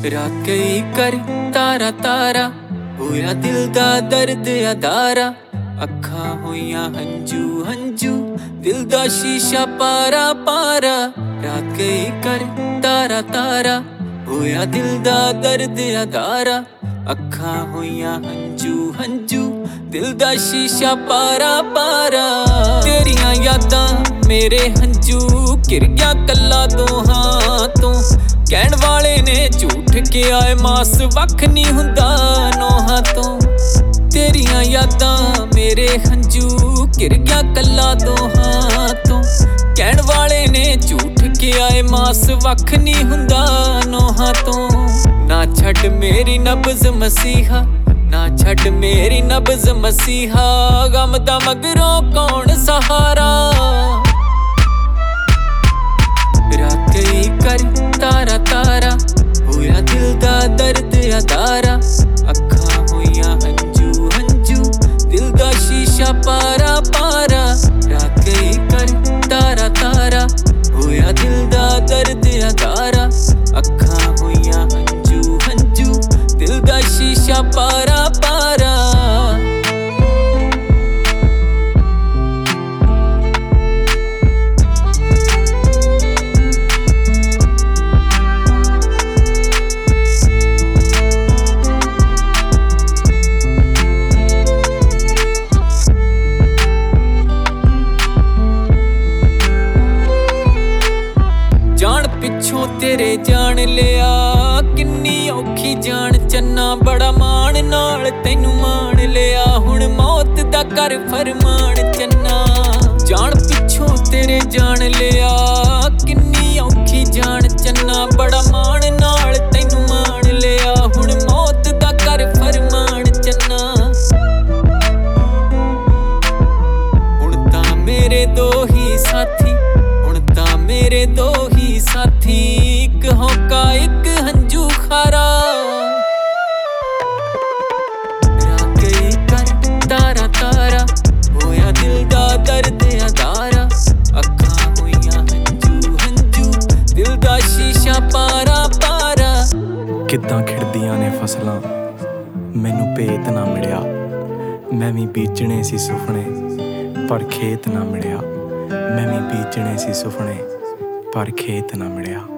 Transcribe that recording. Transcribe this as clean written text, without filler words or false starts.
रात गई कर तारा तारा होया दिल दा दर्द अदारा अखां होइयां हंजू हंजू दिल दा शीशा पारा पारा रात गई कर तारा तारा होया दिल दा दर्द अदारा अखां होइयां हंजू हंजू दिल दा शीशा पारा पारा तेरियां यादां मेरे हंजू घिर गया कल्ला दोहां तो कहण वाले ने झूठ के आए मास वख नहीं हुंदा नोहां तो तेरियां यादां मेरे हंजू घिर गया कल्ला दोहां तो कहण वाले ने झूठ के आए मास वख नहीं हुंदा नोहां तो ना छड़ मेरी नब्ज़ मसीहा ना छड़ मेरी नब्ज़ मसीहा गम दा मगरों कौन सहारा रात गई कर तारा तारा होया दिल दा दर्द अदारा अखां होइयां हंजू हंजू दिल दा शीशा पारा पारा रात गई कर तारा तारा होया दिल दा दर्द अदारा अखां होइयां हंजू हंजू दिल दा शीशा पारा पारा पिछों तेरे जान लिया किन्नी औखी जान चन्ना बड़ा मान नाल तैनू मान लिया हुण मौत दा कर फरमान चन्ना जान पिछों तेरे जान लिया किन्नी औखी जान चन्ना बड़ा मान नाल तैनू मान लिया हुण मौत दा कर फरमान चन्ना हुण तां मेरे दो ही साथी हुण तां मेरे दो ही साथी एक होका एक हंजू खारा रात गई कर तारा तारा होया दिल दा दर्द अदारा अखां होइयां हंजू हंजू दिल दा शीशा पारा पारा किद्दां खिड़दियां ने फसलां मैनू भेत ना मिलिया मैं भी बीजने सी सुफने पर खेत ना मिलिया मैं भी बीजने सी सुफने पर खेत ना मिलिया।